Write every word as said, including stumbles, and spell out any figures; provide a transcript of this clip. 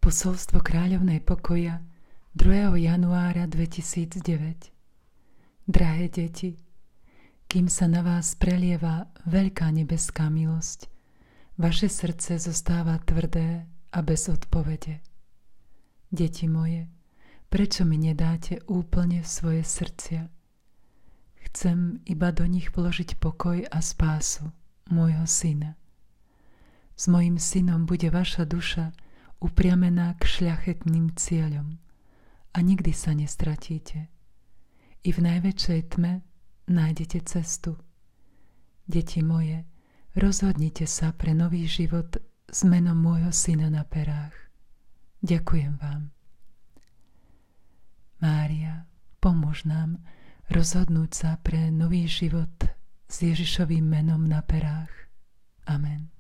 Posolstvo Kráľovnej pokoja druhého januára dvetisícdeväť. Drahé deti, kým sa na vás prelieva veľká nebeská milosť, vaše srdce zostáva tvrdé a bez odpovede. Deti moje, prečo mi nedáte úplne svoje srdcia? Chcem iba do nich vložiť pokoj a spásu môjho syna. S mojím synom bude vaša duša upriamená k šľachetným cieľom a nikdy sa nestratíte. I v najväčšej tme nájdete cestu. Deti moje, rozhodnite sa pre nový život s menom môjho syna na perách. Ďakujem vám. Mária, pomôž nám rozhodnúť sa pre nový život s Ježišovým menom na perách. Amen.